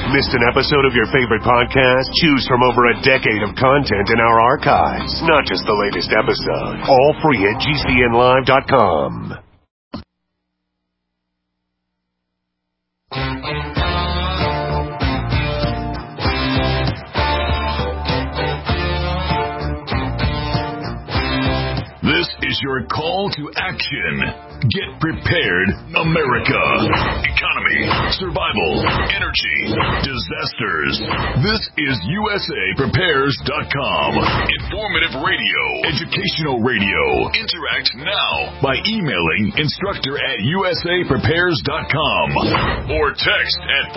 Missed an episode of your favorite podcast? Choose from over a decade of content in our archives, not just the latest episode. All free at GCNlive.com. This is your call to action. Get prepared, America. Economy, survival, energy, disasters. This is USAPrepares.com. Informative radio, educational radio. Interact now by emailing instructor@USAPrepares.com or text at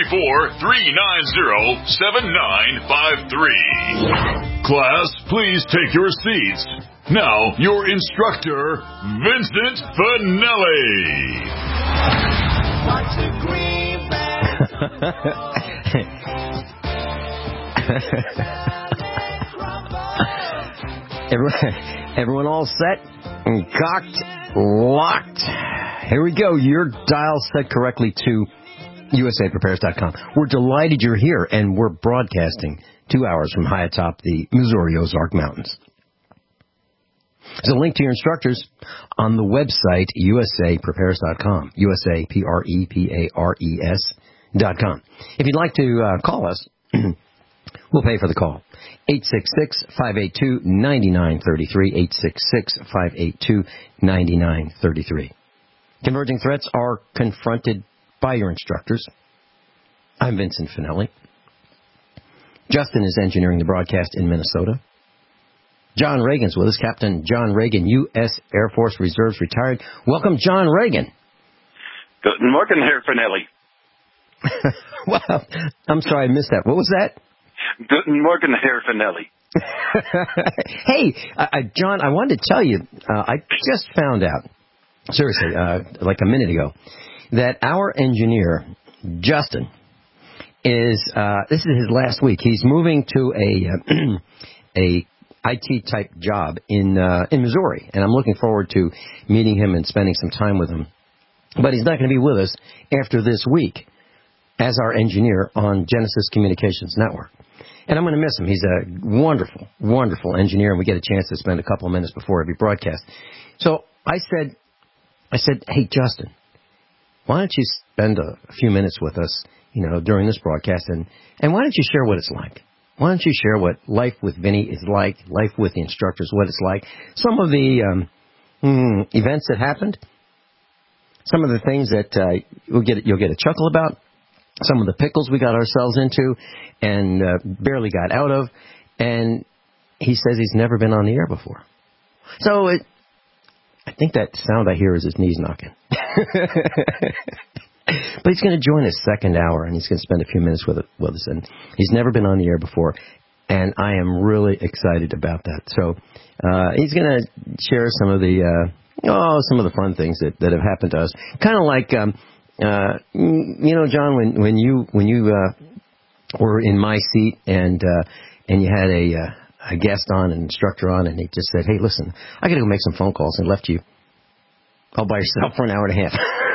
434-390-7953. Class, please take your seats. Now, your instructor, Vincent Finelli. Everyone all set? Cocked? Locked? Here we go. Your dial set correctly to USAPrepares.com. We're delighted you're here, and we're broadcasting 2 hours from high atop the Missouri Ozark Mountains. There's a link to your instructors on the website, USAPrepares.com, USAPrepares.com. If you'd like to call us, we'll pay for the call. 866-582-9933, 866-582-9933. Converging threats are confronted by your instructors. I'm Vincent Finelli. Justin is engineering the broadcast in Minnesota. John Reagan's with us, Captain John Reagan, U.S. Air Force Reserves retired. Welcome, John Reagan. Good morning, Herr Finelli. Well, I'm sorry, I missed that. What was that? Good morning, Herr Finelli. Hey, John, I wanted to tell you, I just found out, seriously, like a minute ago, that our engineer, Justin, is, this is his last week. He's moving to a IT-type job in Missouri, and I'm looking forward to meeting him and spending some time with him. But he's not going to be with us after this week as our engineer on Genesis Communications Network. And I'm going to miss him. He's a wonderful, wonderful engineer, and we get a chance to spend a couple of minutes before every broadcast. So I said, hey, Justin, why don't you spend a few minutes with us, during this broadcast, and why don't you share what it's like? Why don't you share what life with Vinny is like, life with the instructors, what it's like, some of the events that happened, some of the things that you'll get a chuckle about, some of the pickles we got ourselves into and barely got out of, and he says he's never been on the air before. So I think that sound I hear is his knees knocking. But he's going to join us second hour, and he's going to spend a few minutes with us. And he's never been on the air before, and I am really excited about that. So he's going to share some of the fun things that have happened to us. Kind of like, John, when you were in my seat and you had a guest on, an instructor on, and he just said, "Hey, listen, I got to go make some phone calls," and left you all by yourself for an hour and a half.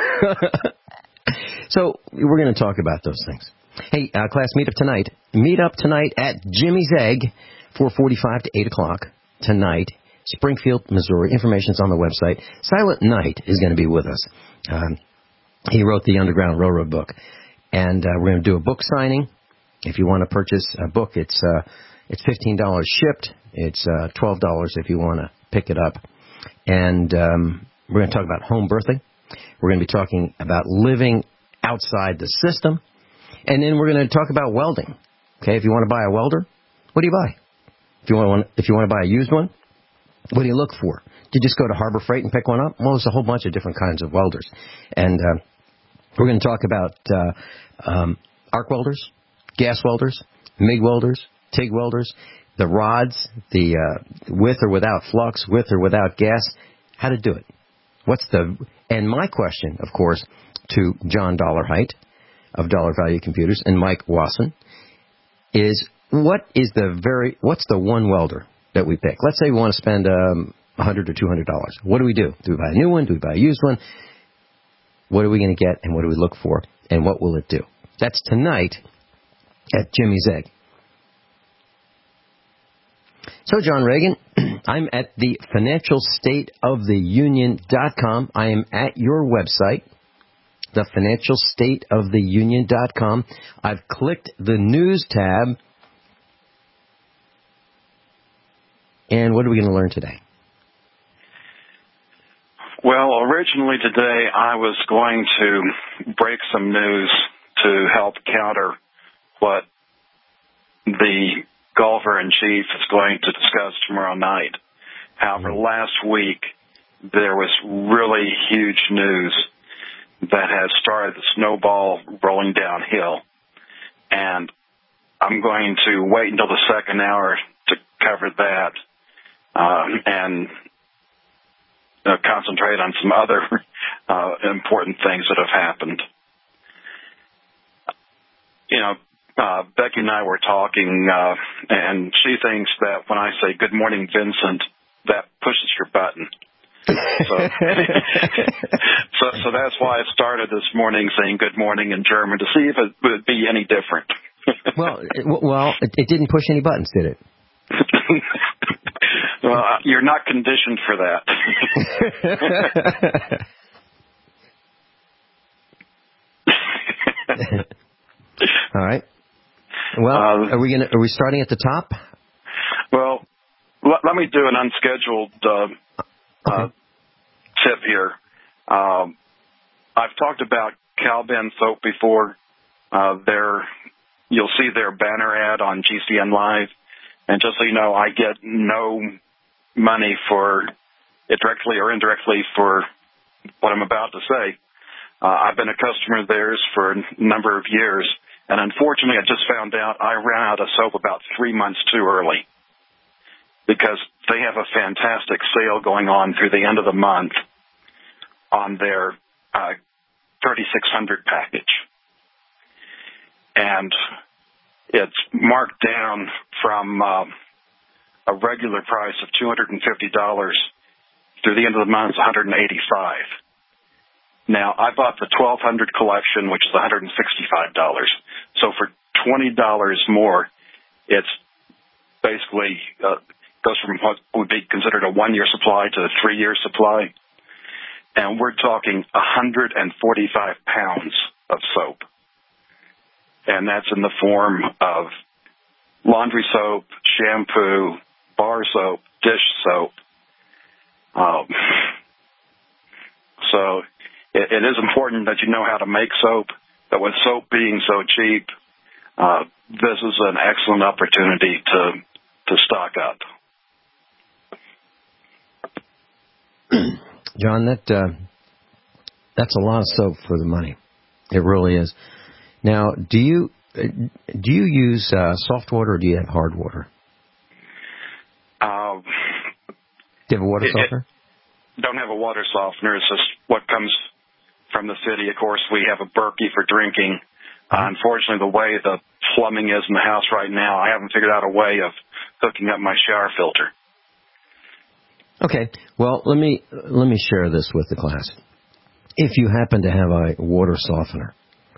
So we're going to talk about those things. Hey, class, meet up tonight. Meet up tonight at Jimmy's Egg, 4:45 to 8 o'clock tonight, Springfield, Missouri. Information's on the website. Silent Knight is going to be with us. He wrote the Underground Railroad book, and we're going to do a book signing. If you want to purchase a book, it's $15 shipped. It's $12 if you want to pick it up. And we're going to talk about home birthing. We're going to be talking about living outside the system. And then we're going to talk about welding. Okay, if you want to buy a welder, what do you buy? If you want to buy a used one, what do you look for? Do you just go to Harbor Freight and pick one up? Well, there's a whole bunch of different kinds of welders. And we're going to talk about arc welders, gas welders, MIG welders, TIG welders, the rods, the with or without flux, with or without gas, how to do it. And my question, of course, to John Dollarhite of Dollar Value Computers and Mike Wasson is what's the one welder that we pick? Let's say we want to spend $100 or $200. What do we do? Do we buy a new one? Do we buy a used one? What are we going to get, and what do we look for, and what will it do? That's tonight at Jimmy's Egg. So, John Reagan, I'm at the financialstateoftheunion.com. I am at your website, the financialstateoftheunion.com. I've clicked the news tab. And what are we going to learn today? Well, originally today I was going to break some news to help counter what the golfer-in-chief is going to discuss tomorrow night. However, last week there was really huge news that has started the snowball rolling downhill. And I'm going to wait until the second hour to cover that and concentrate on some other important things that have happened. You know, Becky and I were talking, and she thinks that when I say "Good morning, Vincent," that pushes your button. So that's why I started this morning saying "Good morning" in German to see if it would be any different. Well, it didn't push any buttons, did it? Well, you're not conditioned for that. All right. Well, are we starting at the top? Well, let me do an unscheduled tip here. I've talked about Cal-Ben soap before. You'll see their banner ad on GCN Live. And just so you know, I get no money for it directly or indirectly for what I'm about to say. I've been a customer of theirs for a number of years. And unfortunately, I just found out I ran out of soap about 3 months too early because they have a fantastic sale going on through the end of the month on their 3600 package. And it's marked down from a regular price of $250 through the end of the month, it's $185. Now, I bought the 1200 collection, which is $165. So for $20 more, it's basically goes from what would be considered a 1-year supply to a 3-year supply. And we're talking 145 pounds of soap. And that's in the form of laundry soap, shampoo, bar soap, dish soap. So it is important that you know how to make soap, but with soap being so cheap, this is an excellent opportunity to stock up. John, that's a lot of soap for the money. It really is. Now, do you use soft water or do you have hard water? Do you have a water softener? Don't have a water softener. It's just what comes from the city. Of course, we have a Berkey for drinking. Unfortunately, the way the plumbing is in the house right now, I haven't figured out a way of hooking up my shower filter. Okay. Well, let me share this with the class. If you happen to have a water softener,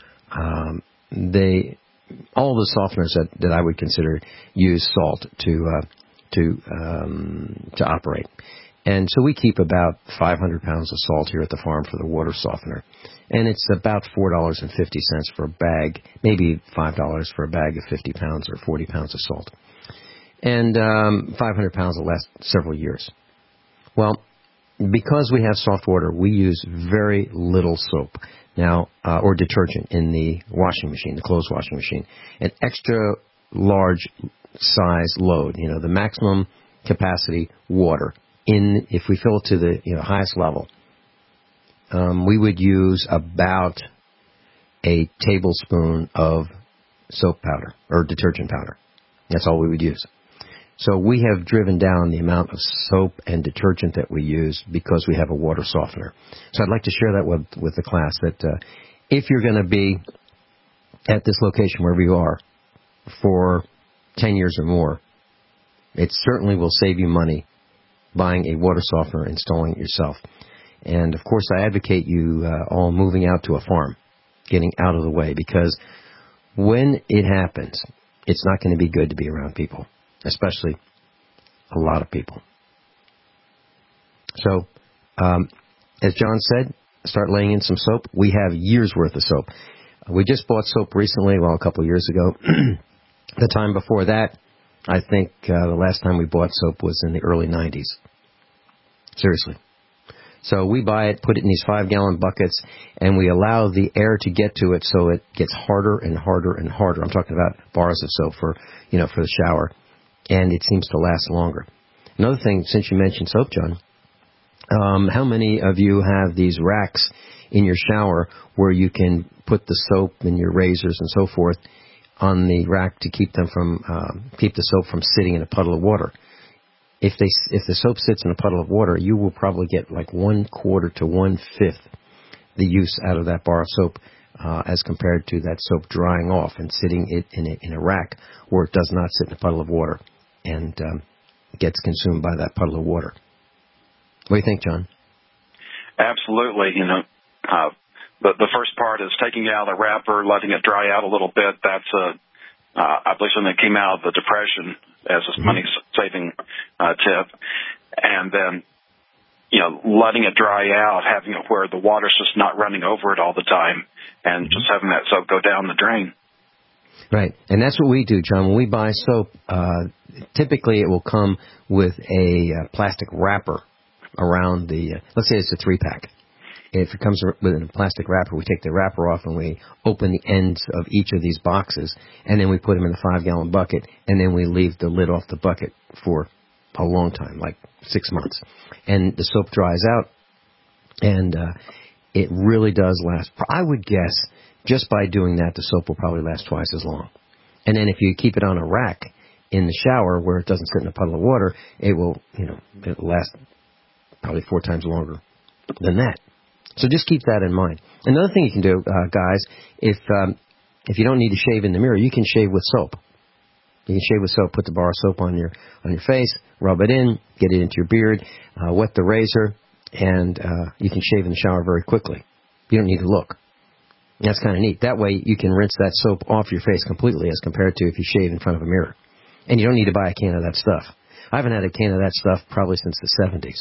all the softeners that I would consider use salt to operate. And so we keep about 500 pounds of salt here at the farm for the water softener. And it's about $4.50 for a bag, maybe $5 for a bag of 50 pounds or 40 pounds of salt. And 500 pounds will last several years. Well, because we have soft water, we use very little soap now, or detergent in the washing machine, the clothes washing machine. An extra large size load, the maximum capacity water. If we fill it to the highest level, we would use about a tablespoon of soap powder or detergent powder. That's all we would use. So we have driven down the amount of soap and detergent that we use because we have a water softener. So I'd like to share that with the class, that if you're going to be at this location wherever you are for 10 years or more, it certainly will save you money buying a water softener, installing it yourself. And, of course, I advocate you all moving out to a farm, getting out of the way, because when it happens, it's not going to be good to be around people, especially a lot of people. So, as John said, start laying in some soap. We have years' worth of soap. We just bought soap recently, a couple of years ago. The time before that, I think the last time we bought soap was in the early 90s. Seriously. So we buy it, put it in these 5-gallon buckets, and we allow the air to get to it so it gets harder and harder and harder. I'm talking about bars of soap for the shower, and it seems to last longer. Another thing, since you mentioned soap, John, how many of you have these racks in your shower where you can put the soap and your razors and so forth on the rack to keep them from keep the soap from sitting in a puddle of water? If the soap sits in a puddle of water, you will probably get like 1/4 to 1/5 the use out of that bar of soap as compared to that soap drying off and sitting in a rack where it does not sit in a puddle of water and gets consumed by that puddle of water. What do you think, John? Absolutely. The first part is taking it out of the wrapper, letting it dry out a little bit. That's I believe something that came out of the Depression as a money-saving tip. And then, letting it dry out, having it where the water's just not running over it all the time, and just having that soap go down the drain. Right. And that's what we do, John. When we buy soap, typically it will come with a plastic wrapper around let's say it's a 3-pack. If it comes with a plastic wrapper, we take the wrapper off and we open the ends of each of these boxes, and then we put them in the 5-gallon bucket, and then we leave the lid off the bucket for a long time, like 6 months. And the soap dries out, and it really does last. I would guess just by doing that, the soap will probably last twice as long. And then if you keep it on a rack in the shower where it doesn't sit in a puddle of water, it will, it'll last probably 4 times longer than that. So just keep that in mind. Another thing you can do, guys, if you don't need to shave in the mirror, you can shave with soap. You can shave with soap. Put the bar of soap on your face, rub it in, get it into your beard, wet the razor, and you can shave in the shower very quickly. You don't need to look. That's kind of neat. That way you can rinse that soap off your face completely as compared to if you shave in front of a mirror. And you don't need to buy a can of that stuff. I haven't had a can of that stuff probably since the 70s.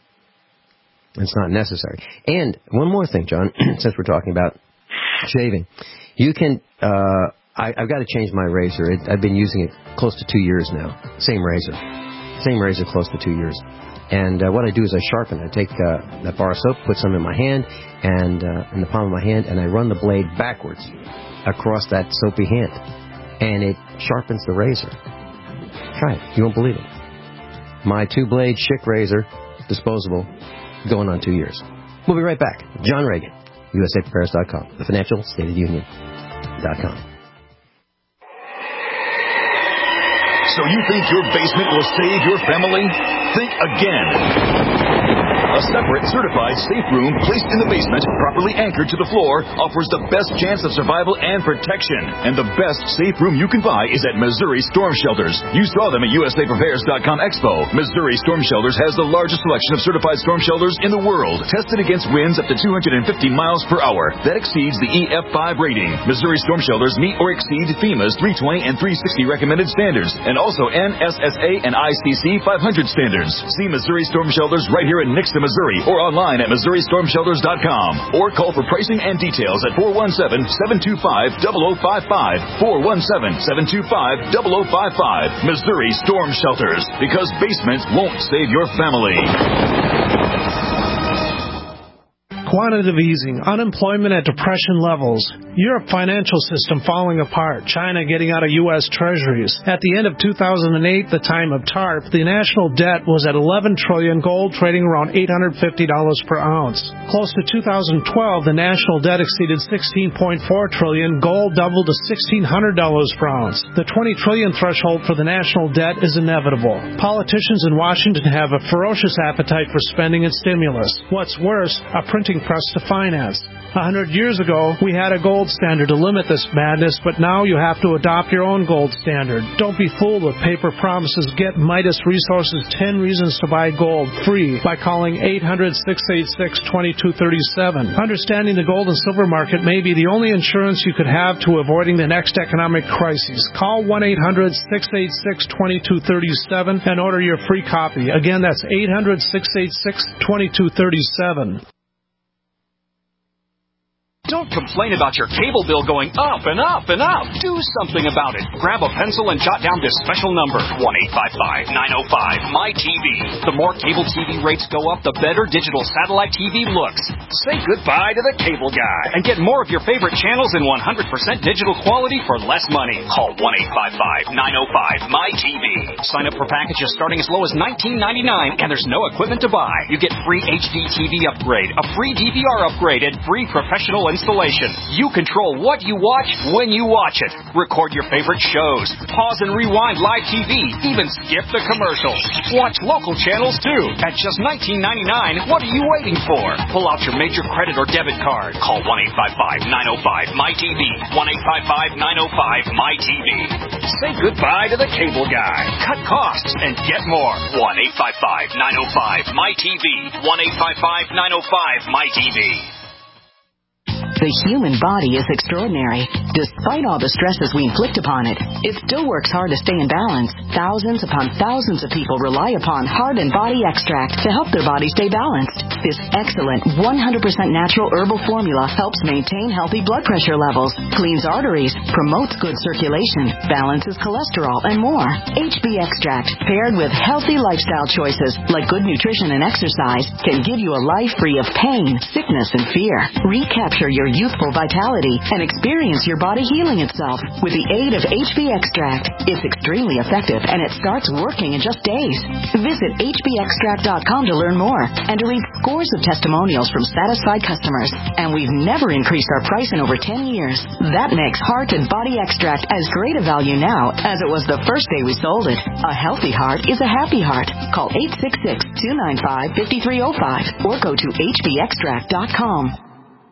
It's not necessary. And one more thing, John, since we're talking about shaving. You can, I've got to change my razor. I've been using it close to 2 years now. Same razor close to 2 years. And what I do is I sharpen it. I take that bar of soap, put some in my hand, and in the palm of my hand, and I run the blade backwards across that soapy hand. And it sharpens the razor. Try it. You won't believe it. My 2-blade Schick razor, disposable, going on 2 years. We'll be right back. John Reagan, USAPrepares.com, the Financial State of the Union.com. So you think your basement will save your family? Think again. A separate, certified safe room placed in the basement, properly anchored to the floor, offers the best chance of survival and protection. And the best safe room you can buy is at Missouri Storm Shelters. You saw them at USAPrepares.com Expo. Missouri Storm Shelters has the largest selection of certified storm shelters in the world, tested against winds up to 250 miles per hour. That exceeds the EF5 rating. Missouri Storm Shelters meet or exceed FEMA's 320 and 360 recommended standards, and also NSSA and ICC 500 standards. See Missouri Storm Shelters right here in Nixon, Missouri, or online at MissouriStormShelters.com. Or call for pricing and details at 417-725-0055. 417-725-0055. Missouri Storm Shelters, because basements won't save your family. Quantitative easing, unemployment at depression levels, Europe financial system falling apart, China getting out of U.S. treasuries. At the end of 2008, the time of TARP, the national debt was at $11 trillion, gold trading around $850 per ounce. Close to 2012, the national debt exceeded $16.4 trillion, gold doubled to $1,600 per ounce. The $20 trillion threshold for the national debt is inevitable. Politicians in Washington have a ferocious appetite for spending and stimulus. What's worse, a printing printing press to finance. 100 years ago, we had a gold standard to limit this madness, but now you have to adopt your own gold standard. Don't be fooled with paper promises. Get Midas Resources 10 Reasons to Buy Gold free by calling 800-686-2237. Understanding the gold and silver market may be the only insurance you could have to avoiding the next economic crisis. Call 1-800-686-2237 and order your free copy. Again, that's 800-686-2237. Don't complain about your cable bill going up and up and up. Do something about it. Grab a pencil and jot down this special number, 1-855-905-MY-TV. The more cable TV rates go up, the better digital satellite TV looks. Say goodbye to the cable guy and get more of your favorite channels in 100% digital quality for less money. Call 1-855-905-MY-TV. Sign up for packages starting as low as $19.99, and there's no equipment to buy. You get free HD TV upgrade, a free DVR upgrade, and free professional installation. You control what you watch when you watch it. Record your favorite shows. Pause and rewind live TV. Even skip the commercials. Watch local channels too. At just $19.99, what are you waiting for? Pull out your major credit or debit card. Call 1-855-905-MY-TV. 1-855-905-MY-TV. Say goodbye to the cable guy. Cut costs and get more. 1-855-905-MY-TV. 1-855-905-MY-TV. The human body is extraordinary. Despite all the stresses we inflict upon it, it still works hard to stay in balance. Thousands upon thousands of people rely upon Heart and Body Extract to help their body stay balanced. This excellent 100% natural herbal formula helps maintain healthy blood pressure levels, cleans arteries, promotes good circulation, balances cholesterol, and more. HB Extract, paired with healthy lifestyle choices like good nutrition and exercise, can give you a life free of pain, sickness, and fear. Recapture your youthful vitality and experience your body healing itself with the aid of HB Extract. It's extremely effective and it starts working in just days. Visit hbextract.com to learn more and to read scores of testimonials from satisfied customers. And we've never increased our price in over 10 years. That makes Heart and Body Extract as great a value now as it was the first day we sold it. A healthy heart is a happy heart. Call 866-295-5305 or go to hbextract.com.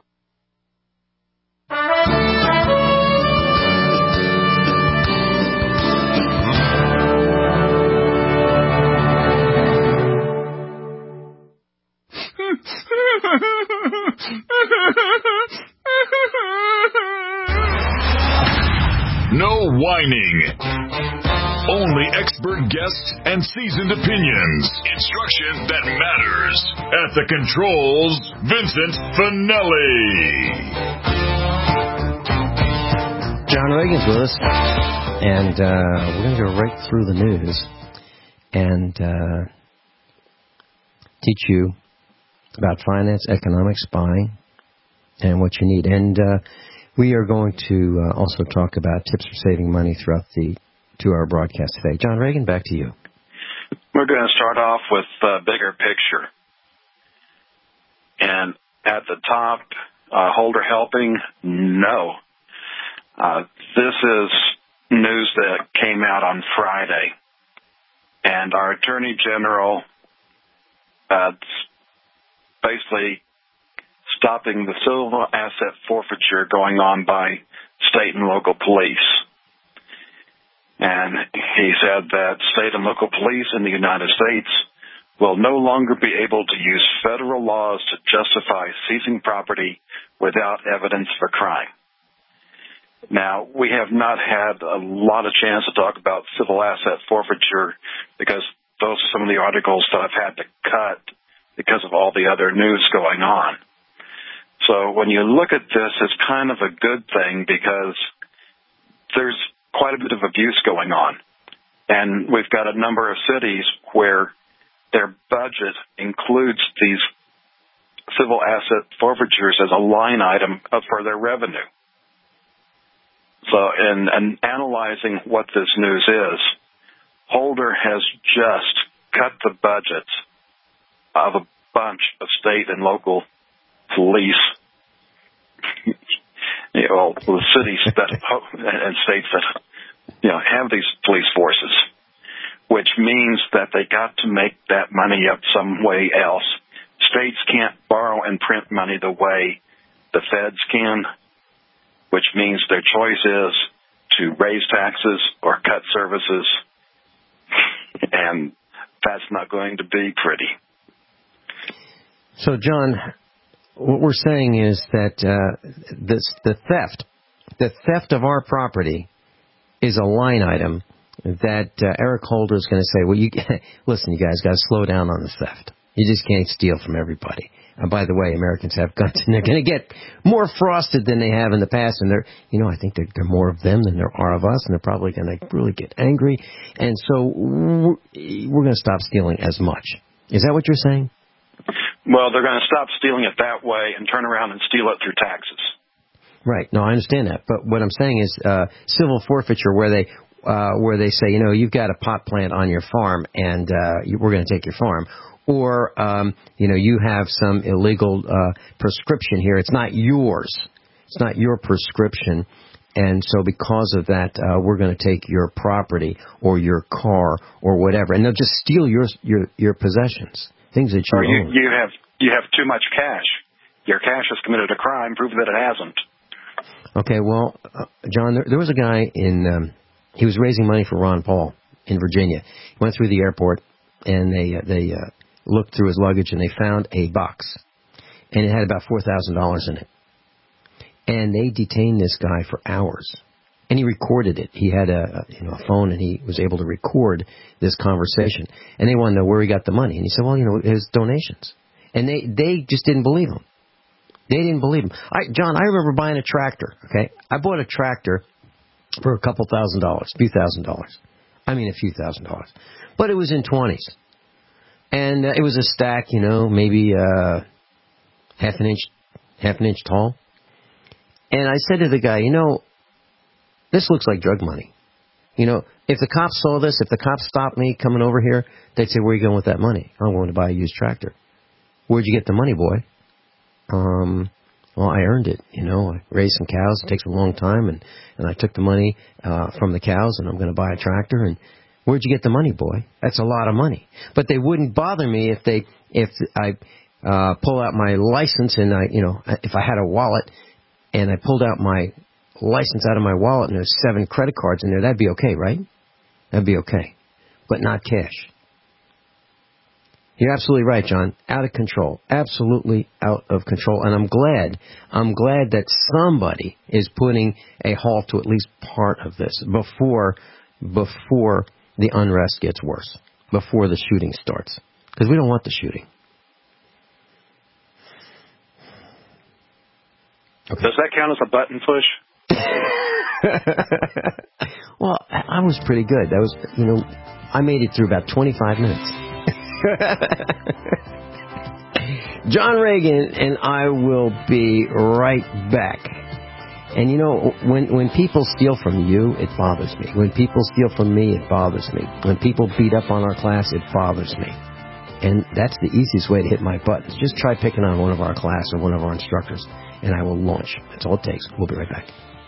No whining. Only expert guests and seasoned opinions. Instruction that matters. At the controls, Vincent Finelli. John Reagan's with us, and we're going to go right through the news and teach you about finance, economics, buying, and what you need. And we are going to also talk about tips for saving money throughout the 2-hour broadcast today. John Reagan, back to you. We're going to start off with the bigger picture. And at the top, Holder helping? No. This is news that came out on Friday. And our Attorney General basically stopping the civil asset forfeiture going on by state and local police. And he said that state and local police in the United States will no longer be able to use federal laws to justify seizing property without evidence for crime. Now, we have not had a lot of chance to talk about civil asset forfeiture because those are some of the articles that I've had to cut because of all the other news going on. So when you look at this, it's kind of a good thing because there's quite a bit of abuse going on. And we've got a number of cities where their budget includes these civil asset forfeitures as a line item for their revenue. So in analyzing what this news is, Holder has just cut the budgets of a bunch of state and local police, the cities that and states that have these police forces, which means that they got to make that money up some way else. states can't borrow and print money the way the feds can, which means their choice is to raise taxes or cut services, and that's not going to be pretty. So, John, what we're saying is that the theft of our property is a line item that Eric Holder is going to say, well, listen, you guys got to slow down on the theft. You just can't steal from everybody. And by the way, Americans have guns, and they're going to get more frosted than they have in the past. And I think there are more of them than there are of us, and they're probably going to really get angry. And so we're going to stop stealing as much. Is that what you're saying? Well, they're going to stop stealing it that way and turn around and steal it through taxes. Right. No, I understand that. But what I'm saying is civil forfeiture, where they say, you've got a pot plant on your farm, and we're going to take your farm. Or, you have some illegal prescription here. It's not yours. It's not your prescription. And so because of that, we're going to take your property or your car or whatever. And they'll just steal your possessions, things that you own. You have too much cash. Your cash has committed a crime. Prove that it hasn't. Okay, well, John, there was a guy he was raising money for Ron Paul in Virginia. He went through the airport, and they looked through his luggage, and they found a box, and it had about $4,000 in it. And they detained this guy for hours, and he recorded it. He had a phone, and he was able to record this conversation. And they wanted to know where he got the money, and he said, well, his donations. And they just didn't believe him. They didn't believe him. John, I remember buying a tractor. Okay, I bought a tractor for a few thousand dollars. I mean, a few $1,000s, but it was in 20s. And it was a stack, maybe half an inch tall. And I said to the guy, this looks like drug money. If the cops saw this, if the cops stopped me coming over here, they'd say, where are you going with that money? I'm going to buy a used tractor. Where'd you get the money, boy? Well, I earned it. I raised some cows. It takes a long time. And I took the money from the cows, and I'm going to buy a tractor. And where'd you get the money, boy? That's a lot of money. But they wouldn't bother me if I pull out my license and if I had a wallet and I pulled out my license out of my wallet and there's 7 credit cards in there. That'd be okay, right? That'd be okay. But not cash. You're absolutely right, John. Out of control. Absolutely out of control. And I'm glad that somebody is putting a halt to at least part of this before the unrest gets worse, before the shooting starts. Because we don't want the shooting. Okay. Does that count as a button push? Well, I was pretty good. That was, I made it through about 25 minutes. John Reagan and I will be right back. And when people steal from you, it bothers me. When people steal from me, it bothers me. When people beat up on our class, it bothers me. And that's the easiest way to hit my buttons. Just try picking on one of our class or one of our instructors, and I will launch. That's all it takes. We'll be right back.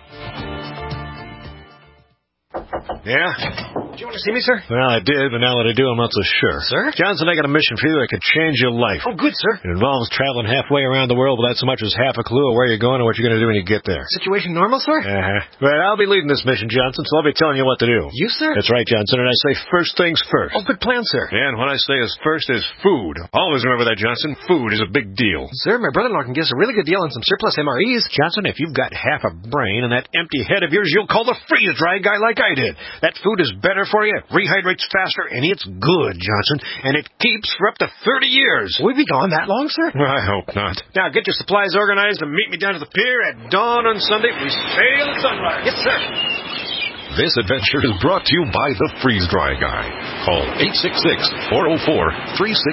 Yeah? Did you want to see me, sir? Well, I did, but now that I do, I'm not so sure. Sir? Johnson, I got a mission for you that could change your life. Oh, good, sir. It involves traveling halfway around the world without so much as half a clue of where you're going or what you're going to do when you get there. Situation normal, sir? Well, I'll be leading this mission, Johnson, so I'll be telling you what to do. You, sir? That's right, Johnson, and I say first things first. Oh, good plan, sir. And what I say is first is food. Always remember that, Johnson. Food is a big deal. Sir, my brother-in-law can give us a really good deal on some surplus MREs. Johnson, if you've got half a brain and that empty head of yours, you'll call the freeze-dry guy like I did. That food is better for you, rehydrates faster, and it's good, Johnson. And it keeps for up to 30 years. Will we be gone that long, sir? I hope not. Now, get your supplies organized and meet me down to the pier at dawn on Sunday. We sail at sunrise. Yes, sir. This adventure is brought to you by the Freeze Dry Guy. Call 866-404-3663 or visit freezedryguy.com.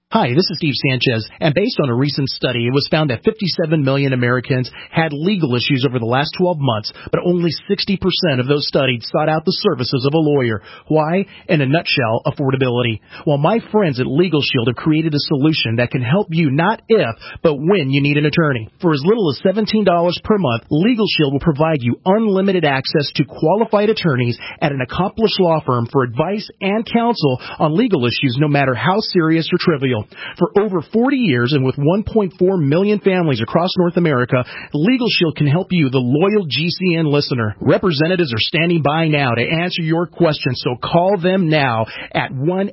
Hi, this is Steve Sanchez, and based on a recent study, it was found that 57 million Americans had legal issues over the last 12 months, but only 60% of those studied sought out the services of a lawyer. Why? In a nutshell, affordability. Well, my friends at Legal Shield have created a solution that can help you not if, but when you need an attorney. For as little as $17 per month, Legal Shield will provide you unlimited access to qualified attorneys at an accomplished law firm for advice and counsel on legal issues, no matter how serious or trivial. For over 40 years and with 1.4 million families across North America, Legal Shield can help you, the loyal GCN listener. Representatives are standing by now to answer your questions, so call them now at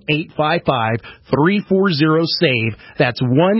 1-855-340-SAVE. That's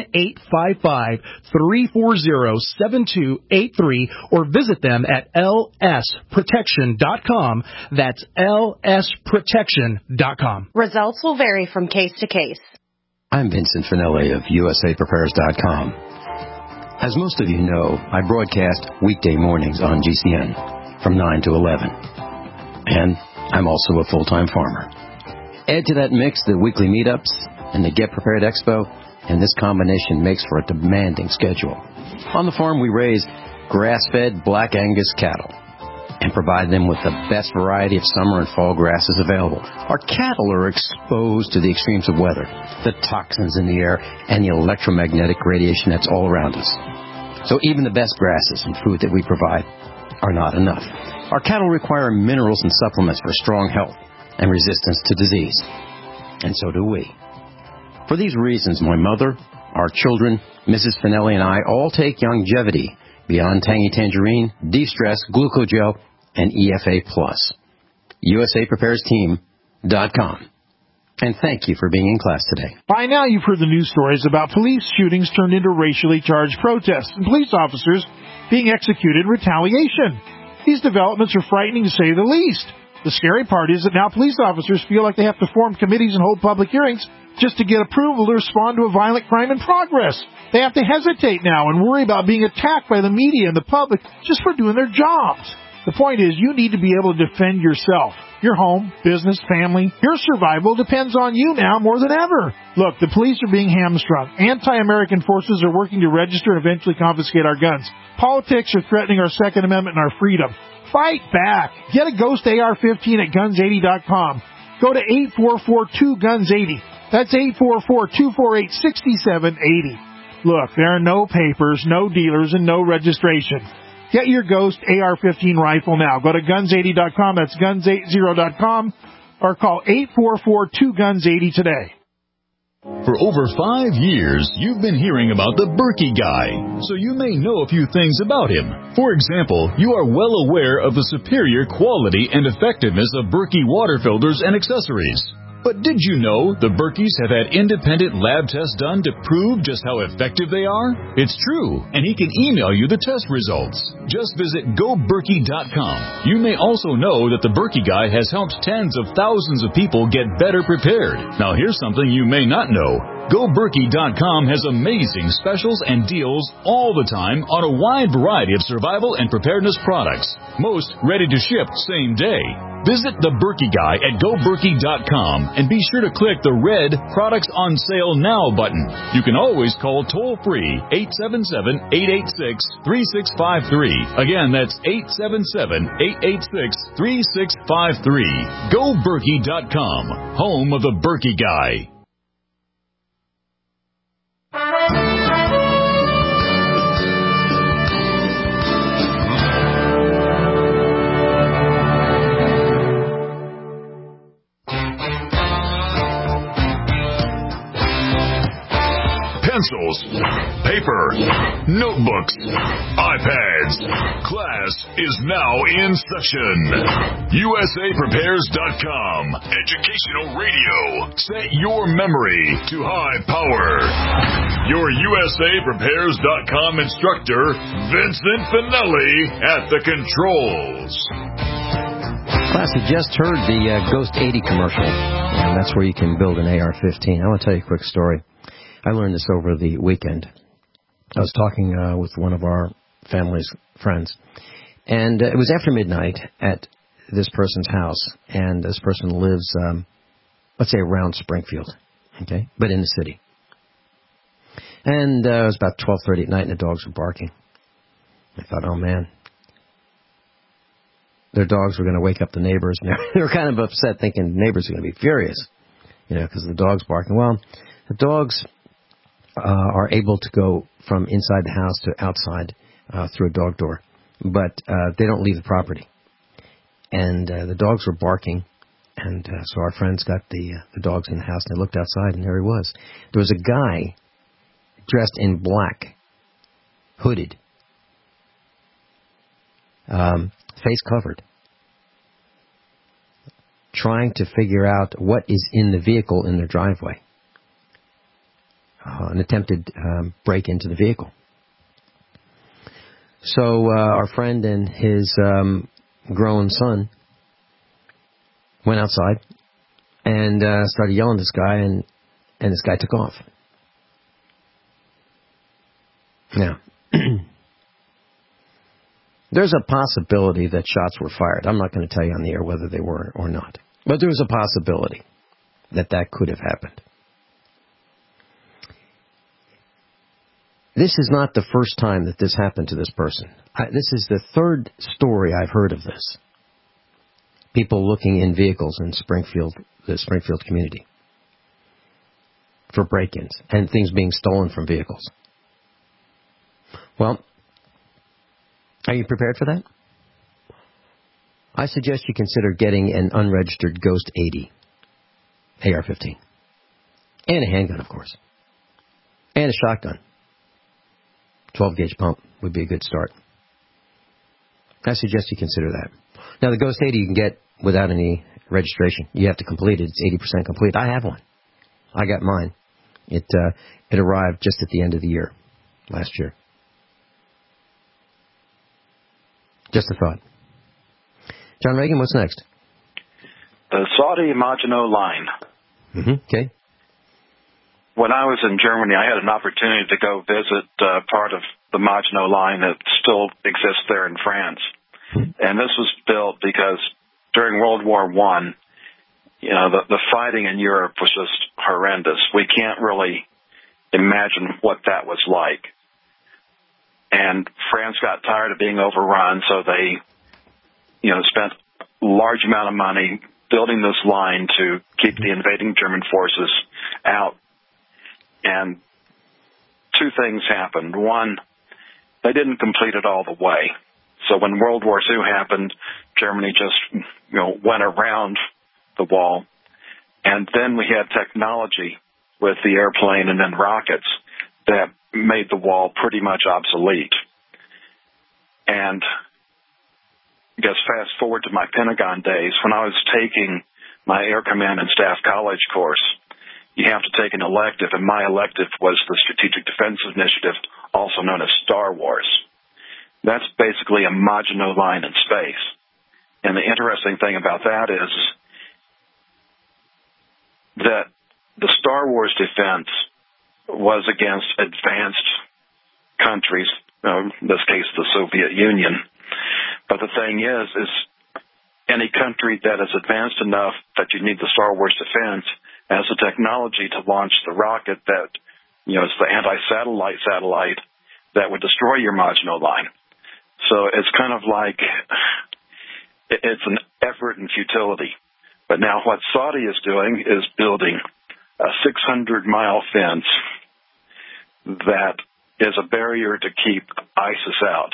1-855-340-7283, or visit them at lsprotection.com. That's lsprotection.com. Results will vary from case to case. I'm Vincent Finelli of USAPrepares.com. As most of you know, I broadcast weekday mornings on GCN from 9 to 11. And I'm also a full-time farmer. Add to that mix the weekly meetups and the Get Prepared Expo, and this combination makes for a demanding schedule. On the farm, we raise grass-fed Black Angus cattle and provide them with the best variety of summer and fall grasses available. Our cattle are exposed to the extremes of weather, the toxins in the air, and the electromagnetic radiation that's all around us. So even the best grasses and food that we provide are not enough. Our cattle require minerals and supplements for strong health and resistance to disease. And so do we. For these reasons, my mother, our children, Mrs. Finelli, and I all take Youngevity, Beyond Tangy Tangerine, De-Stress, Glucogel, and EFA+. USAPreparesTeam.com. And thank you for being in class today. By now you've heard the news stories about police shootings turned into racially charged protests and police officers being executed in retaliation. These developments are frightening to say the least. The scary part is that now police officers feel like they have to form committees and hold public hearings just to get approval to respond to a violent crime in progress. They have to hesitate now and worry about being attacked by the media and the public just for doing their jobs. The point is, you need to be able to defend yourself. Your home, business, family, your survival depends on you now more than ever. Look, the police are being hamstrung. Anti-American forces are working to register and eventually confiscate our guns. Politics are threatening our Second Amendment and our freedom. Fight back. Get a Ghost AR-15 at guns80.com. Go to 844-2-GUNS-80. That's 844-248-6780. Look, there are no papers, no dealers, and no registration. Get your Ghost AR-15 rifle now. Go to guns80.com, that's guns80.com, or call 844-2-GUNS-80 today. For over 5 years, you've been hearing about the Berkey Guy, so you may know a few things about him. For example, you are well aware of the superior quality and effectiveness of Berkey water filters and accessories. But did you know the Berkeys have had independent lab tests done to prove just how effective they are? It's true, and he can email you the test results. Just visit GoBerkey.com. You may also know that the Berkey Guy has helped tens of thousands of people get better prepared. Now here's something you may not know. GoBerkey.com has amazing specials and deals all the time on a wide variety of survival and preparedness products. Most ready to ship same day. Visit the Berkey Guy at GoBerkey.com and be sure to click the red Products on Sale Now button. You can always call toll-free 877-886-3653. Again, that's 877-886-3653. GoBerkey.com, home of the Berkey Guy. Pencils, paper, notebooks, iPads. Class is now in session. USAPrepares.com. Educational radio. Set your memory to high power. Your USAPrepares.com instructor, Vincent Finelli, at the controls. Class, you just heard the Ghost 80 commercial, and that's where you can build an AR-15. I want to tell you a quick story. I learned this over the weekend. I was talking with one of our family's friends, and it was after midnight at this person's house, and this person lives, let's say, around Springfield, okay, but in the city. And it was about 12:30 at night, and the dogs were barking. I thought, oh, man. Their dogs were going to wake up the neighbors. And they were kind of upset, thinking neighbors are going to be furious, because the dog's barking. Well, the dogs are able to go from inside the house to outside through a dog door, but they don't leave the property. And the dogs were barking, and so our friends got the dogs in the house, and they looked outside, and there he was. There was a guy dressed in black, hooded, face covered, trying to figure out what is in the vehicle in their driveway. An attempted break into the vehicle. So our friend and his grown son went outside and started yelling at this guy, and this guy took off. Now, there's a possibility that shots were fired. I'm not going to tell you on the air whether they were or not. But there's a possibility that could have happened. This is not the first time that this happened to this person. This is the third story I've heard of this. People looking in vehicles in Springfield, the Springfield community, for break-ins and things being stolen from vehicles. Well, are you prepared for that? I suggest you consider getting an unregistered Ghost 80 AR-15. And a handgun, of course. And a shotgun. 12-gauge pump would be a good start. I suggest you consider that. Now, the Ghost 80 you can get without any registration. You have to complete it. It's 80% complete. I have one. I got mine. It arrived just at the end of the year, last year. Just a thought. John Reagan, what's next? The Saudi-Maginot Line. Okay. When I was in Germany, I had an opportunity to go visit part of the Maginot Line that still exists there in France. And this was built because during World War I, the fighting in Europe was just horrendous. We can't really imagine what that was like. And France got tired of being overrun, so they, spent a large amount of money building this line to keep the invading German forces out. And two things happened. One, they didn't complete it all the way. So when World War II happened, Germany just, went around the wall. And then we had technology with the airplane and then rockets that made the wall pretty much obsolete. And I guess fast forward to my Pentagon days, when I was taking my Air Command and Staff College course, you have to take an elective, and my elective was the Strategic Defense Initiative, also known as Star Wars. That's basically a Maginot Line in space. And the interesting thing about that is that the Star Wars defense was against advanced countries, in this case the Soviet Union. But the thing is any country that is advanced enough that you need the Star Wars defense has the technology to launch the rocket that, it's the anti-satellite satellite that would destroy your Maginot Line. So it's kind of like it's an effort in futility. But now what Saudi is doing is building a 600-mile fence that is a barrier to keep ISIS out.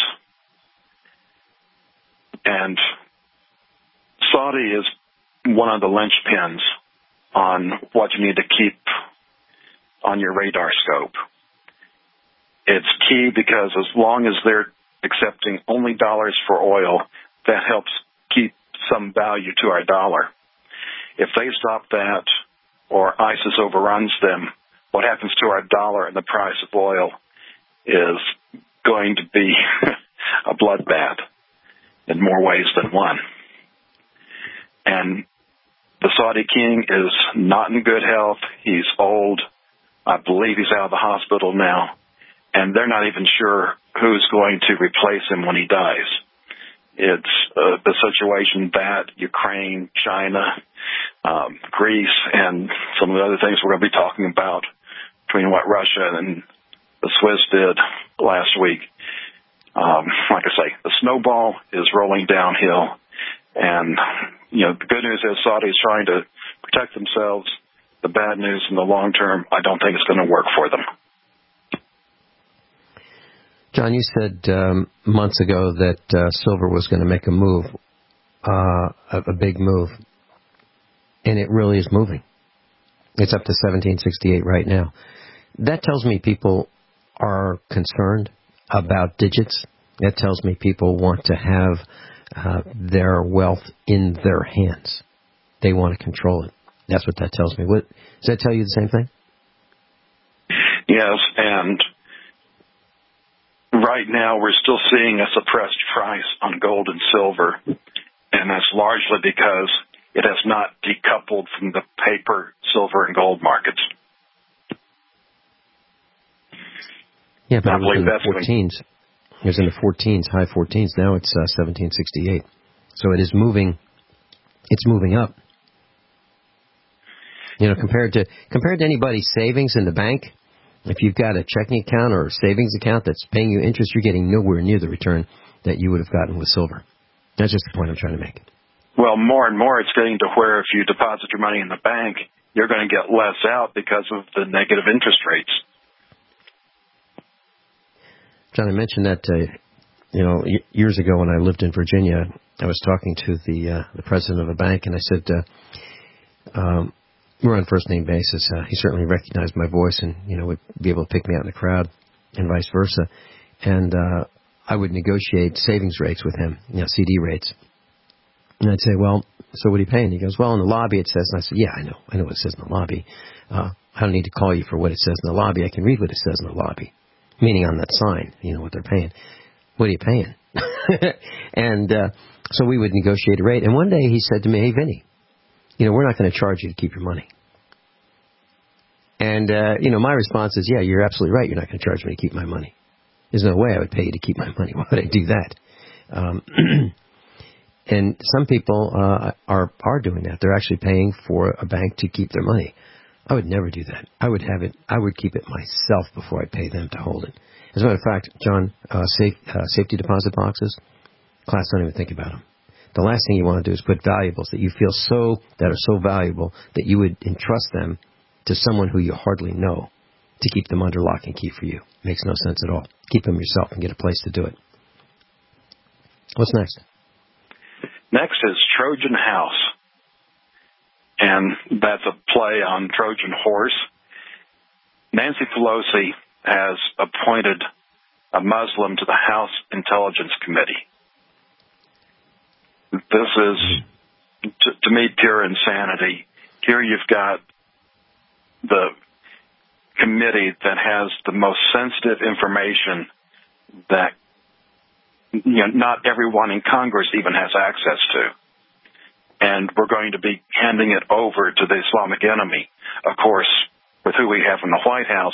And Saudi is one of the linchpins on what you need to keep on your radar scope. It's key because as long as they're accepting only dollars for oil, that helps keep some value to our dollar. If they stop that or ISIS overruns them, what happens to our dollar and the price of oil is going to be a bloodbath in more ways than one. And the Saudi king is not in good health. He's old. I believe he's out of the hospital now. And they're not even sure who's going to replace him when he dies. It's the situation that Ukraine, China, Greece, and some of the other things we're going to be talking about between what Russia and the Swiss did last week. Like I say, the snowball is rolling downhill. And, the good news is Saudi is trying to protect themselves. The bad news in the long term, I don't think it's going to work for them. John, you said months ago that silver was going to make a move, a big move. And it really is moving. It's up to 1768 right now. That tells me people are concerned about digits. That tells me people want to have their wealth in their hands. They want to control it. That's what that tells me. Does that tell you the same thing? Yes, and right now we're still seeing a suppressed price on gold and silver, and that's largely because it has not decoupled from the paper, silver, and gold markets. Yeah, but it was in the 14s. It was in the 14s, high 14s. Now it's 1768. So it is moving. It's moving up. Compared to anybody's savings in the bank, if you've got a checking account or a savings account that's paying you interest, you're getting nowhere near the return that you would have gotten with silver. That's just the point I'm trying to make. Well, more and more it's getting to where if you deposit your money in the bank, you're going to get less out because of the negative interest rates. John, I mentioned that, years ago when I lived in Virginia, I was talking to the president of a bank, and I said, we're on first-name basis. He certainly recognized my voice and, would be able to pick me out in the crowd and vice versa. And I would negotiate savings rates with him, CD rates. And I'd say, well, so what are you paying? He goes, well, in the lobby it says. And I said, yeah, I know what it says in the lobby. I don't need to call you for what it says in the lobby. I can read what it says in the lobby, meaning on that sign, what they're paying. What are you paying? And so we would negotiate a rate. And one day he said to me, hey, Vinny, we're not going to charge you to keep your money. And, my response is, yeah, you're absolutely right. You're not going to charge me to keep my money. There's no way I would pay you to keep my money. Why would I do that? And some people are doing that. They're actually paying for a bank to keep their money. I would never do that. I would keep it myself before I pay them to hold it. As a matter of fact, John, safety deposit boxes, class, don't even think about them. The last thing you want to do is put valuables that you feel that are so valuable that you would entrust them to someone who you hardly know to keep them under lock and key for you. Makes no sense at all. Keep them yourself and get a place to do it. What's next? Next is Trojan House, and that's a play on Trojan horse. Nancy Pelosi has appointed a Muslim to the House Intelligence Committee. This is, to me, pure insanity. Here you've got the committee that has the most sensitive information that not everyone in Congress even has access to. And we're going to be handing it over to the Islamic enemy. Of course, with who we have in the White House,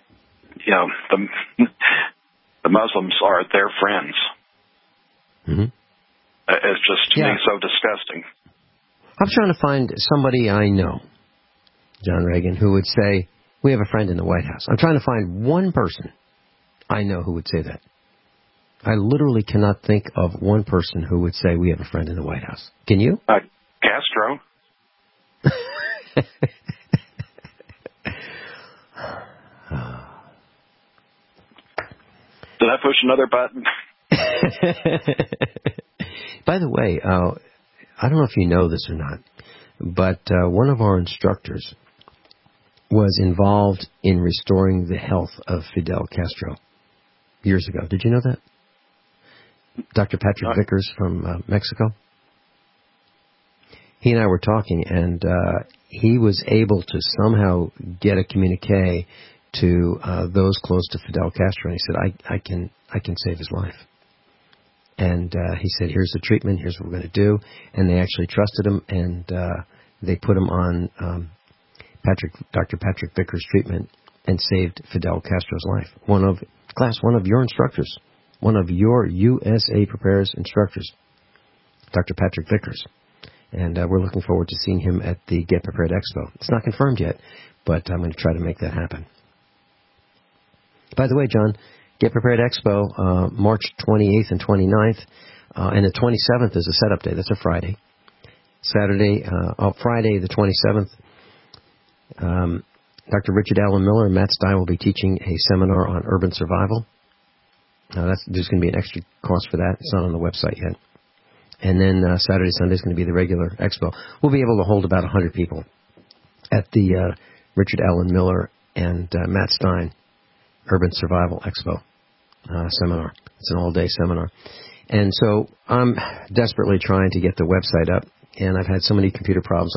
the Muslims are their friends. Mm-hmm. It's just, to me, so disgusting. I'm trying to find somebody I know, John Reagan, who would say, we have a friend in the White House. I'm trying to find one person I know who would say that. I literally cannot think of one person who would say we have a friend in the White House. Can you? Castro. Did I push another button? By the way, I don't know if you know this or not, but one of our instructors was involved in restoring the health of Fidel Castro years ago. Did you know that? Dr. Patrick Vickers from Mexico. He and I were talking, and he was able to somehow get a communique to those close to Fidel Castro. And he said, I can save his life. And he said, here's the treatment, here's what we're going to do. And they actually trusted him, and they put him on Dr. Patrick Vickers' treatment and saved Fidel Castro's life. One of your instructors, one of your USA Prepares instructors, Dr. Patrick Vickers. And we're looking forward to seeing him at the Get Prepared Expo. It's not confirmed yet, but I'm going to try to make that happen. By the way, John, Get Prepared Expo, March 28th and 29th, and the 27th is a setup day. That's a Friday. Friday the 27th, Dr. Richard Allen Miller and Matt Stein will be teaching a seminar on urban survival. There's going to be an extra cost for that. It's not on the website yet. And then Saturday, Sunday is going to be the regular expo. We'll be able to hold about 100 people at the Richard Allen Miller and Matt Stein Urban Survival Expo seminar. It's an all-day seminar. And so I'm desperately trying to get the website up, and I've had so many computer problems.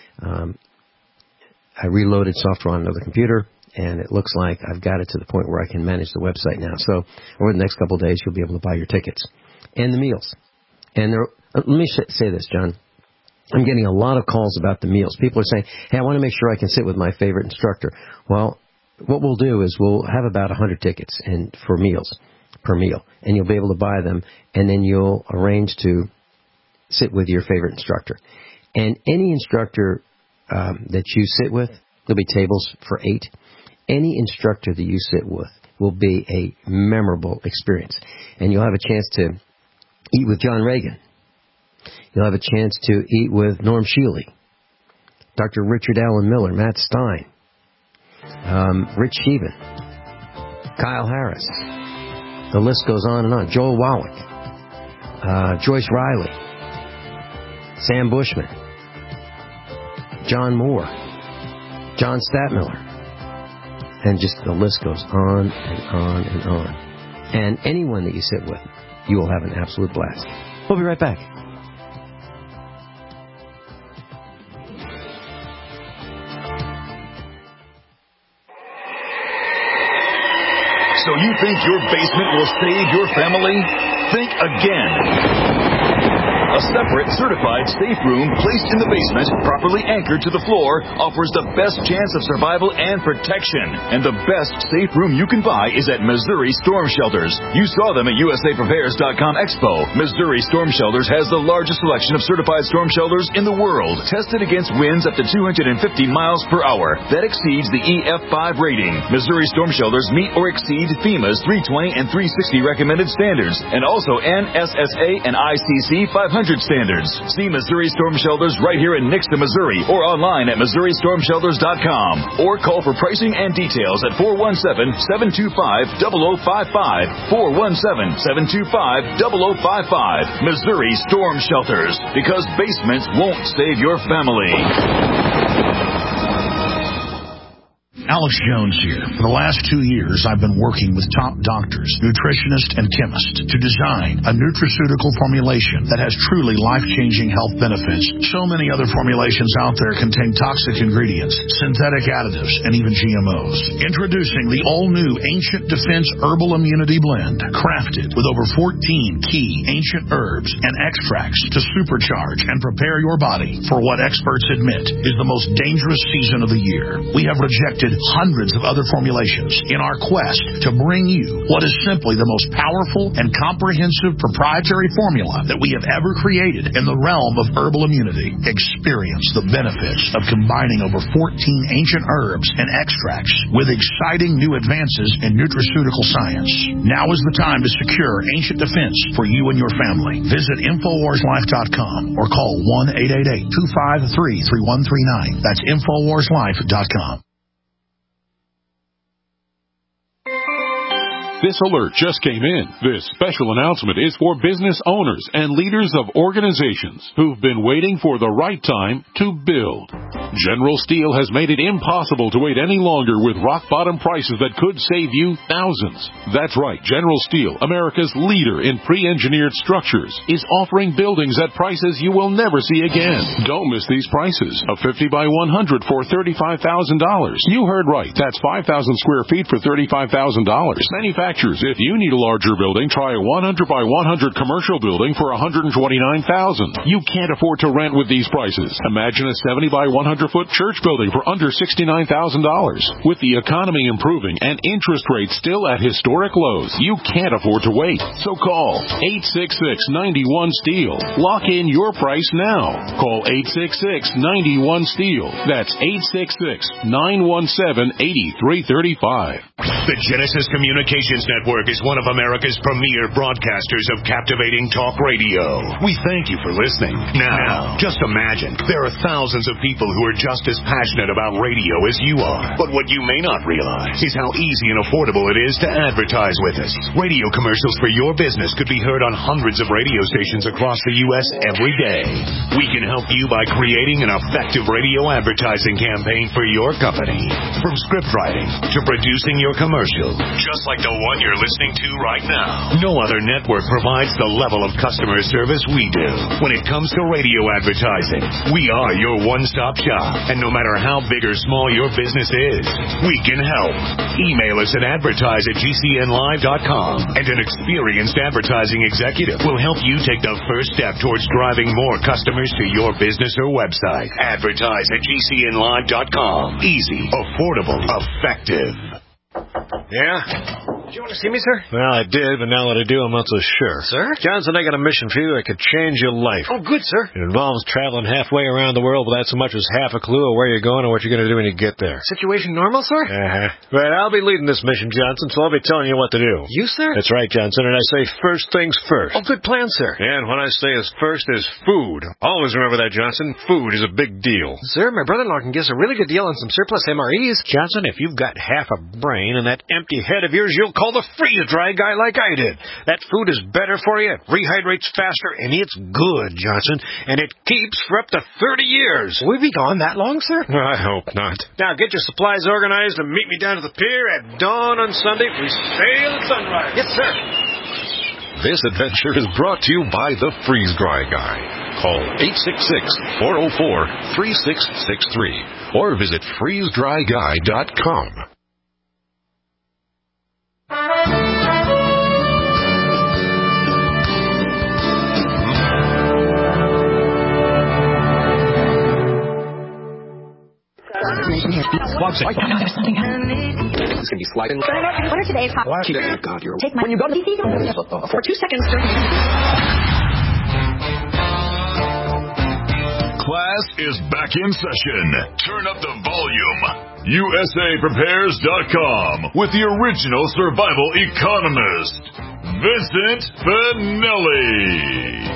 I reloaded software on another computer, and it looks like I've got it to the point where I can manage the website now. So over the next couple of days, you'll be able to buy your tickets and the meals. And let me say this, John. I'm getting a lot of calls about the meals. People are saying, hey, I want to make sure I can sit with my favorite instructor. Well, what we'll do is we'll have about 100 tickets for meals, per meal, and you'll be able to buy them, and then you'll arrange to sit with your favorite instructor. And any instructor that you sit with, there'll be tables for 8. Any instructor that you sit with will be a memorable experience. And you'll have a chance to eat with John Reagan. You'll have a chance to eat with Norm Shealy, Dr. Richard Allen Miller, Matt Stein, Rich Sheevan, Kyle Harris. The list goes on and on. Joel Wallach, Joyce Riley, Sam Bushman, John Moore, John Statmiller, and just the list goes on and on and on. And anyone that you sit with, you will have an absolute blast. We'll be right back. So you think your basement will save your family? Think again. A separate, certified safe room placed in the basement, properly anchored to the floor, offers the best chance of survival and protection. And the best safe room you can buy is at Missouri Storm Shelters. You saw them at USAPrepares.com Expo. Missouri Storm Shelters has the largest selection of certified storm shelters in the world, tested against winds up to 250 miles per hour. That exceeds the EF5 rating. Missouri Storm Shelters meet or exceed FEMA's 320 and 360 recommended standards, and also NSSA and ICC 500 standards. See Missouri Storm Shelters right here in Nixon, Missouri, or online at MissouriStormShelters.com, or call for pricing and details at 417-725-0055, 417-725-0055. Missouri Storm Shelters, because basements won't save your family. Alex Jones here. For the last 2 years, I've been working with top doctors, nutritionists, and chemists to design a nutraceutical formulation that has truly life-changing health benefits. So many other formulations out there contain toxic ingredients, synthetic additives, and even GMOs. Introducing the all-new Ancient Defense Herbal Immunity Blend, crafted with over 14 key ancient herbs and extracts to supercharge and prepare your body for what experts admit is the most dangerous season of the year. We have rejected hundreds of other formulations in our quest to bring you what is simply the most powerful and comprehensive proprietary formula that we have ever created in the realm of herbal immunity. Experience the benefits of combining over 14 ancient herbs and extracts with exciting new advances in nutraceutical science. Now is the time to secure Ancient Defense for you and your family. Visit InfoWarsLife.com or call 1-888-253-3139. That's InfoWarsLife.com. This alert just came in. This special announcement is for business owners and leaders of organizations who've been waiting for the right time to build. General Steel has made it impossible to wait any longer with rock-bottom prices that could save you thousands. That's right. General Steel, America's leader in pre-engineered structures, is offering buildings at prices you will never see again. Don't miss these prices. A 50 by 100 for $35,000. You heard right. That's 5,000 square feet for $35,000. Manufactured manufacturers. If you need a larger building, try a 100 by 100 commercial building for $129,000. You can't afford to rent with these prices. Imagine a 70 by 100 foot church building for under $69,000. With the economy improving and interest rates still at historic lows, you can't afford to wait. So call 866-91-STEEL. Lock in your price now. Call 866-91-STEEL. That's 866-917-8335. The Genesis Communications Network is one of America's premier broadcasters of captivating talk radio. We thank you for listening. Now, just imagine, there are thousands of people who are just as passionate about radio as you are. But what you may not realize is how easy and affordable it is to advertise with us. Radio commercials for your business could be heard on hundreds of radio stations across the U.S. every day. We can help you by creating an effective radio advertising campaign for your company. From script writing to producing your commercial, just like the one you're listening to right now. No other network provides the level of customer service we do. When it comes to radio advertising, we are your one-stop shop. And no matter how big or small your business is, we can help. Email us at advertise@gcnlive.com, and an experienced advertising executive will help you take the first step towards driving more customers to your business or website. Advertise@gcnlive.com. Easy, affordable, effective. Yeah? Did you want to see me, sir? Well, I did, but now that I do, I'm not so sure. Sir? Johnson, I got a mission for you that could change your life. Oh, good, sir. It involves traveling halfway around the world without so much as half a clue of where you're going or what you're going to do when you get there. Situation normal, sir? But I'll be leading this mission, Johnson, so I'll be telling you what to do. You, sir? That's right, Johnson, and I say first things first. Oh, good plan, sir. And when I say is first is food. Always remember that, Johnson. Food is a big deal. Sir, my brother-in-law can give us a really good deal on some surplus MREs. Johnson, if you've got half a brain and that empty head of yours, you'll call the freeze-dry guy like I did. That food is better for you, it rehydrates faster, and it's good, Johnson, and it keeps for up to 30 years. Will we be gone that long, sir? I hope not. Now get your supplies organized and meet me down to the pier at dawn on Sunday. We sail at sunrise. Yes, sir. This adventure is brought to you by the Freeze-Dry Guy. Call 866-404-3663 or visit freezedryguy.com. This can be sliding. What are today's hot? God, you're take my when you go to for 2 seconds. Class is back in session. Turn up the volume. USAPrepares.com with the original survival economist, Vincent Finelli.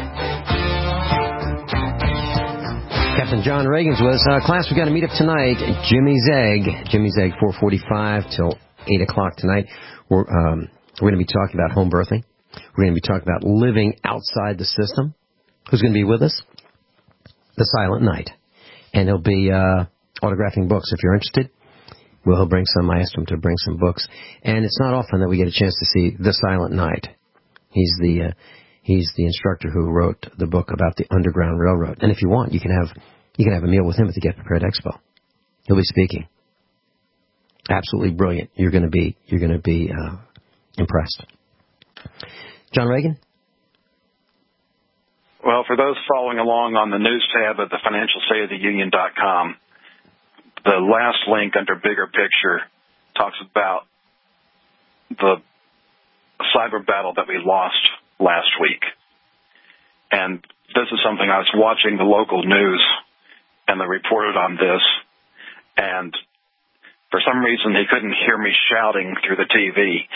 Captain John Reagan's with us. Class, we've got to meet up tonight at Jimmy's Egg. Jimmy's Egg, 4:45 till 8 o'clock tonight. We're going to be talking about home birthing. We're going to be talking about living outside the system. Who's going to be with us? The Silent Night. And he'll be autographing books. If you're interested, he'll bring some. I asked him to bring some books. And it's not often that we get a chance to see The Silent Night. He's the instructor who wrote the book about the Underground Railroad. And if you want, you can have a meal with him at the Get Prepared Expo. He'll be speaking. Absolutely brilliant. You're going to be impressed. John Reagan? Well, for those following along on the news tab at the financialstateoftheunion.com, the last link under Bigger Picture talks about the cyber battle that we lost last week. And this is something I was watching the local news, and they reported on this, and for some reason they couldn't hear me shouting through the TV.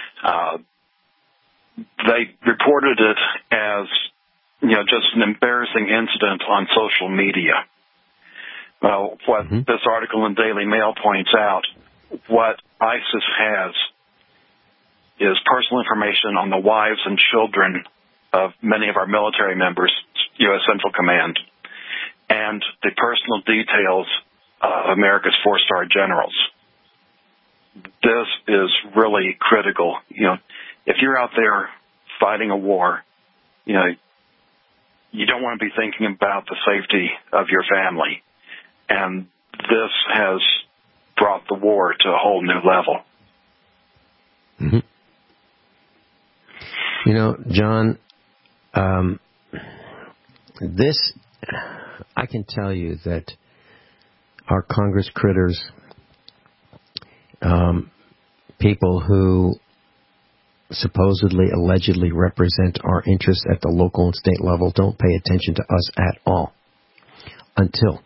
They reported it as, just an embarrassing incident on social media. Well, what this article in Daily Mail points out, what ISIS has is personal information on the wives and children of many of our military members, U.S. Central Command, and the personal details of America's four-star generals. This is really critical. If you're out there fighting a war, you don't want to be thinking about the safety of your family. And this has brought the war to a whole new level. Mm-hmm. You know, John, I can tell you that our Congress critters, people who supposedly, allegedly represent our interests at the local and state level, don't pay attention to us at all until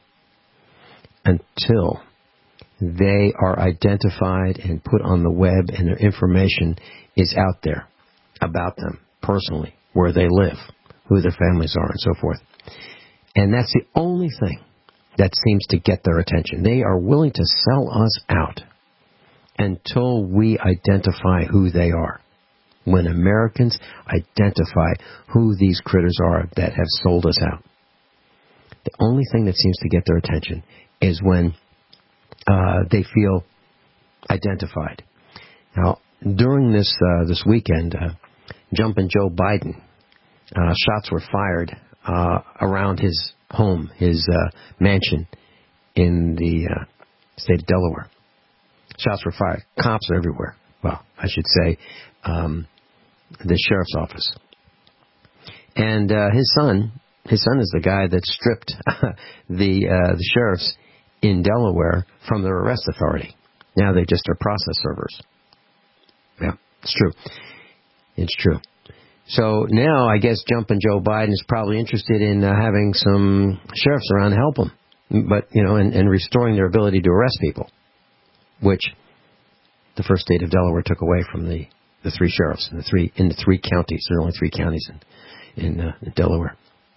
they are identified and put on the web and their information is out there about them personally, where they live, who their families are, and so forth. And that's the only thing that seems to get their attention. They are willing to sell us out until we identify who they are. When Americans identify who these critters are that have sold us out, the only thing that seems to get their attention is when they feel identified. Now, during this weekend, Jumpin' Joe Biden, shots were fired around his home, his mansion in the state of Delaware. Shots were fired. Cops are everywhere. Well, I should say the sheriff's office. And his son is the guy that stripped the sheriffs in Delaware from their arrest authority. Now they just are process servers. Yeah, it's true. It's true. So now I guess Jumpin' Joe Biden is probably interested in having some sheriffs around to help him, but and restoring their ability to arrest people, which the first state of Delaware took away from the three sheriffs in the three counties. There are only 3 counties in Delaware.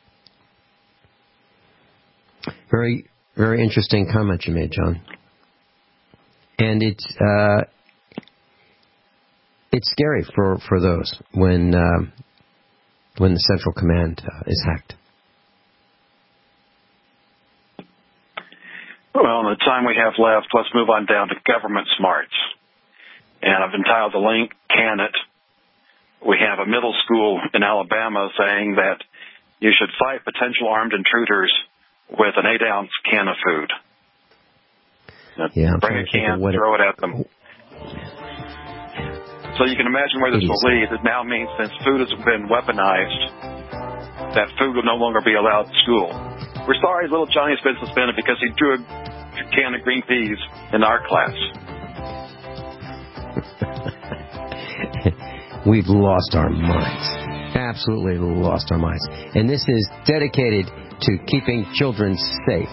Very, very interesting comment you made, John. And it's scary for those when the Central Command is hacked. Well, in the time we have left, let's move on down to government smarts. And I've entitled the link, Can It? We have a middle school in Alabama saying that you should fight potential armed intruders with an 8-ounce can of food. Yeah, bring a can, throw it at them. So you can imagine where this will lead. It now means since food has been weaponized, that food will no longer be allowed at school. We're sorry little Johnny's been suspended because he threw a can of green peas in our class. We've lost our minds. Absolutely lost our minds. And this is dedicated to keeping children safe.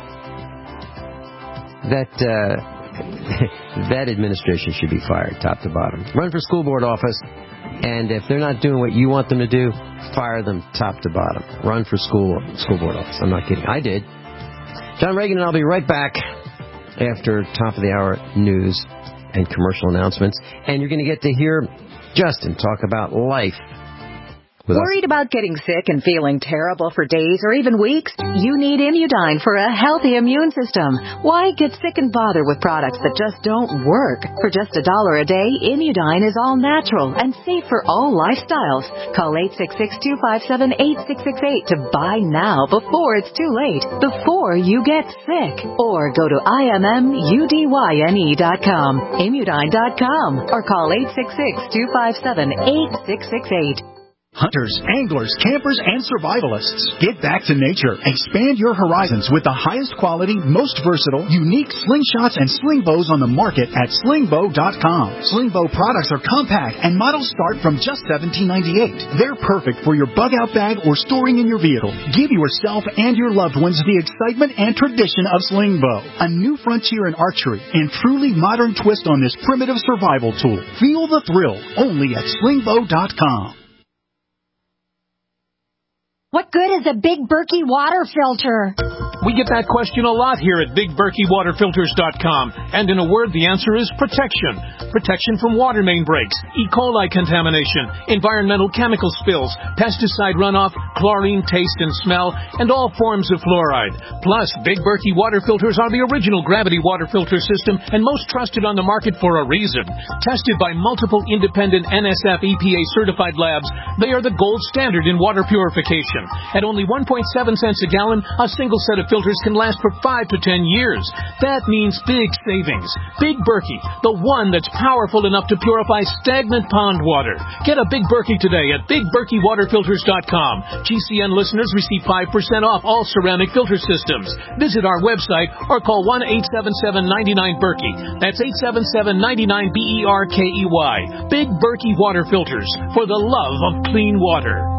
That administration should be fired, top to bottom. Run for school board office, and if they're not doing what you want them to do, fire them top to bottom. Run for school board office. I'm not kidding. I did. John Reagan and I'll be right back after top of the hour news and commercial announcements. And you're going to get to hear Justin talk about life. Worried about getting sick and feeling terrible for days or even weeks? You need Immudyne for a healthy immune system. Why get sick and bother with products that just don't work? For just $1 a day, Immudyne is all natural and safe for all lifestyles. Call 866-257-8668 to buy now before it's too late, before you get sick. Or go to IMMUDYNE.com, Immudyne.com, or call 866-257-8668. Hunters, anglers, campers, and survivalists. Get back to nature. Expand your horizons with the highest quality, most versatile, unique slingshots and sling bows on the market at slingbow.com. Slingbow products are compact and models start from just $17.98. They're perfect for your bug-out bag or storing in your vehicle. Give yourself and your loved ones the excitement and tradition of Slingbow, a new frontier in archery and truly modern twist on this primitive survival tool. Feel the thrill only at slingbow.com. What good is a Big Berkey water filter? We get that question a lot here at BigBerkeyWaterFilters.com. And in a word, the answer is protection. Protection from water main breaks, E. coli contamination, environmental chemical spills, pesticide runoff, chlorine taste and smell, and all forms of fluoride. Plus, Big Berkey water filters are the original gravity water filter system and most trusted on the market for a reason. Tested by multiple independent NSF EPA certified labs, they are the gold standard in water purification. At only 1.7 cents a gallon, a single set of filters can last for 5 to 10 years. That means big savings. Big Berkey, the one that's powerful enough to purify stagnant pond water. Get a Big Berkey today at BigBerkeyWaterFilters.com. GCN listeners receive 5% off all ceramic filter systems. Visit our website or call 1-877-99-BERKEY. That's 877-99-BERKEY. Big Berkey Water Filters, for the love of clean water.